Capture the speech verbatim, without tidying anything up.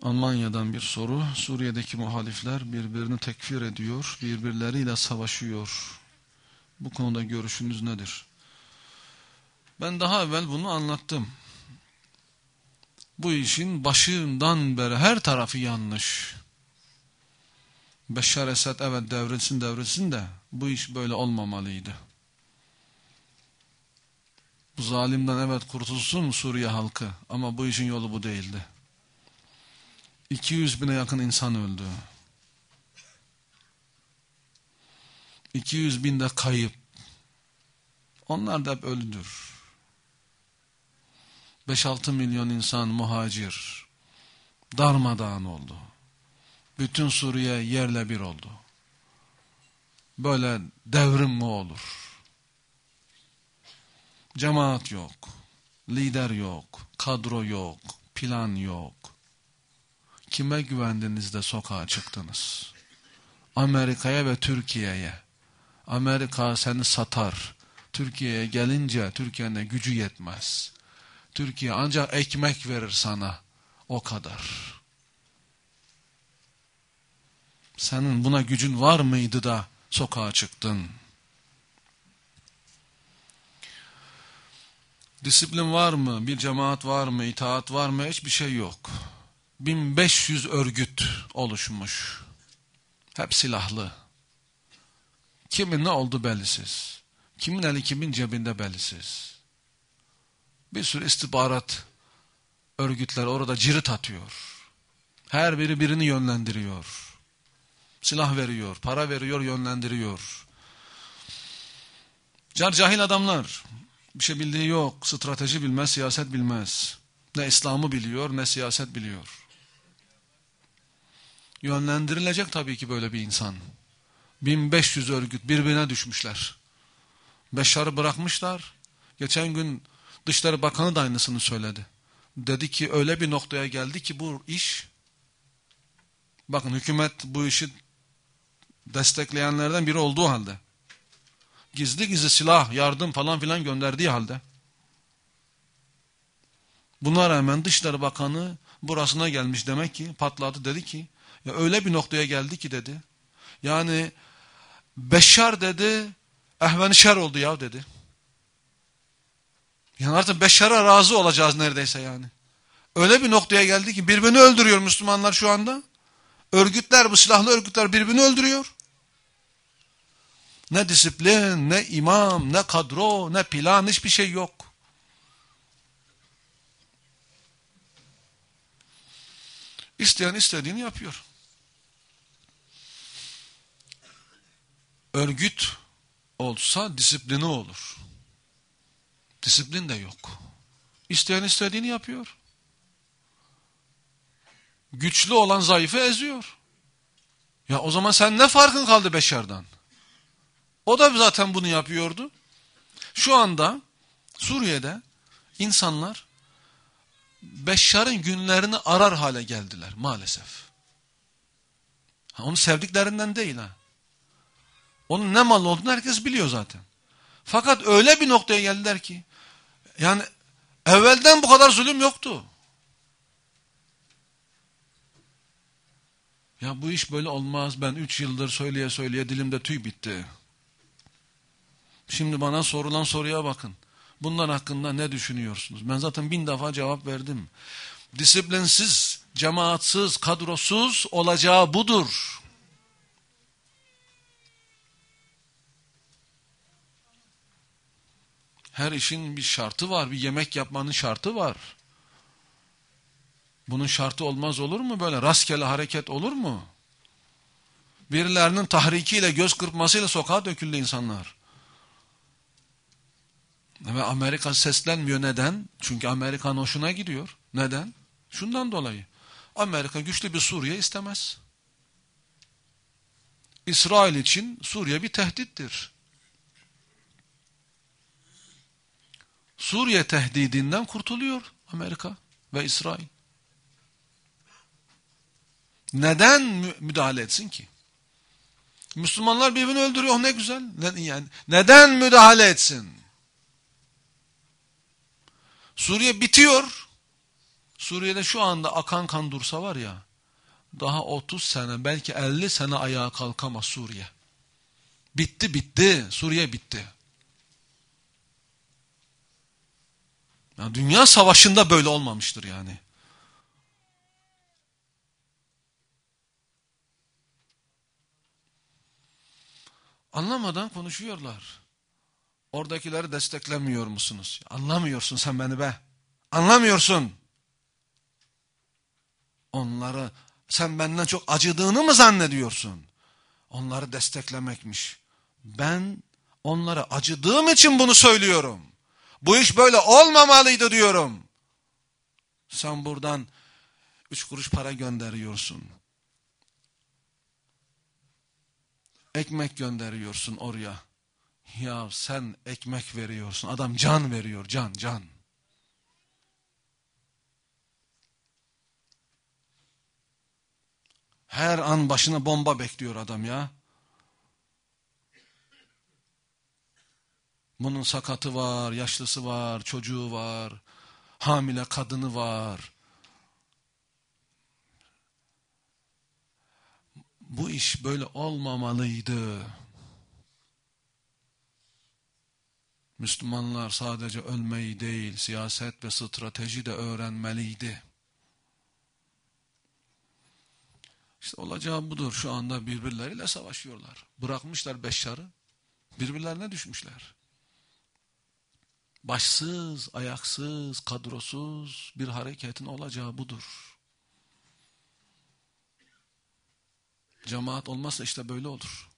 Almanya'dan bir soru. Suriye'deki muhalifler birbirini tekfir ediyor, birbirleriyle savaşıyor. Bu konuda görüşünüz nedir? Ben daha evvel bunu anlattım. Bu işin başından beri her tarafı yanlış. Beşşar Esad evet devrilsin devrilsin de bu iş böyle olmamalıydı. Bu zalimden evet kurtulsun Suriye halkı ama bu işin yolu bu değildi. iki yüz bine yakın insan öldü. iki yüz binde kayıp. Onlar da hep ölüdür. beş altı milyon insan muhacir. Darmadağın oldu. Bütün Suriye yerle bir oldu. Böyle devrim mi olur? Cemaat yok. Lider yok. Kadro yok. Plan yok. Kime güvendiniz de sokağa çıktınız? Amerika'ya ve Türkiye'ye. Amerika seni satar. Türkiye'ye gelince Türkiye'nin gücü yetmez. Türkiye ancak ekmek verir sana. O kadar. Senin buna gücün var mıydı da sokağa çıktın? Disiplin var mı? Bir cemaat var mı? İtaat var mı? Hiçbir şey yok. bin beş yüz örgüt oluşmuş. Hep silahlı. Kimin ne oldu belirsiz. Kimin eli kimin cebinde belirsiz. Bir sürü istihbarat örgütler orada cirit atıyor. Her biri birini yönlendiriyor. Silah veriyor, para veriyor, yönlendiriyor. Car cahil adamlar. Bir şey bildiği yok. Strateji bilmez, siyaset bilmez. Ne İslam'ı biliyor, ne siyaset biliyor. Yönlendirilecek tabii ki böyle bir insan. bin beş yüz örgüt birbirine düşmüşler. Beşşar'ı bırakmışlar. Geçen gün Dışişleri Bakanı da aynısını söyledi. Dedi ki öyle bir noktaya geldi ki bu iş, bakın hükümet bu işi destekleyenlerden biri olduğu halde, gizli gizli silah, yardım falan filan gönderdiği halde, buna rağmen Dışişleri Bakanı burasına gelmiş demek ki, patladı, dedi ki ya öyle bir noktaya geldi ki dedi, yani Beşşar dedi ehven şer oldu ya dedi. Yani artık Beşşar'a razı olacağız neredeyse yani. Öyle bir noktaya geldi ki birbirini öldürüyor Müslümanlar şu anda. Örgütler, bu silahlı örgütler birbirini öldürüyor. Ne disiplin, ne imam, ne kadro, ne plan, hiçbir şey yok. İsteyen istediğini yapıyor. Örgüt olsa disiplini olur. Disiplin de yok. İsteyen istediğini yapıyor. Güçlü olan zayıfı eziyor. Ya o zaman sen ne farkın kaldı Beşşar'dan? O da zaten bunu yapıyordu. Şu anda Suriye'de insanlar Beşşar'ın günlerini arar hale geldiler maalesef. Ha, onu sevdiklerinden değil ha. Onun ne mal olduğunu herkes biliyor zaten. Fakat öyle bir noktaya geldiler ki, yani evvelden bu kadar zulüm yoktu. Ya bu iş böyle olmaz. Ben üç yıldır söyleye söyleye dilimde tüy bitti. Şimdi bana sorulan soruya bakın. Bunlar hakkında ne düşünüyorsunuz? Ben zaten bin defa cevap verdim. Disiplinsiz, cemaatsız, kadrosuz olacağı budur. Her işin bir şartı var. Bir yemek yapmanın şartı var. Bunun şartı olmaz olur mu böyle? Rastgele hareket olur mu? Birilerinin tahrikiyle, göz kırpmasıyla sokağa döküldü insanlar. Ve Amerika seslenmiyor. Neden? Çünkü Amerika'nın hoşuna gidiyor. Neden? Şundan dolayı. Amerika güçlü bir Suriye istemez. İsrail için Suriye bir tehdittir. Suriye tehdidinden kurtuluyor Amerika ve İsrail. Neden müdahale etsin ki? Müslümanlar birbirini öldürüyor, ne güzel. Ne, yani neden müdahale etsin? Suriye bitiyor. Suriye'de şu anda akan kan dursa var ya, daha otuz sene belki elli sene ayağa kalkamaz Suriye. Bitti bitti. Suriye bitti. Ya dünya savaşında böyle olmamıştır yani. Anlamadan konuşuyorlar. Oradakileri desteklemiyor musunuz? Anlamıyorsun sen beni be. Anlamıyorsun. Onları sen benden çok acıdığını mı zannediyorsun? Onları desteklemekmiş. Ben onlara acıdığım için bunu söylüyorum. Bu iş böyle olmamalıydı diyorum. Sen buradan üç kuruş para gönderiyorsun. Ekmek gönderiyorsun oraya. Ya sen ekmek veriyorsun. Adam can veriyor. Can, can. Her an başına bomba bekliyor adam ya. Bunun sakatı var, yaşlısı var, çocuğu var, hamile kadını var. Bu iş böyle olmamalıydı. Müslümanlar sadece ölmeyi değil, siyaset ve strateji de öğrenmeliydi. İşte olacağı budur. Şu anda birbirleriyle savaşıyorlar. Bırakmışlar Beşşar'ı, birbirlerine düşmüşler. Başsız, ayaksız, kadrosuz bir hareketin olacağı budur. Cemaat olmazsa işte böyle olur.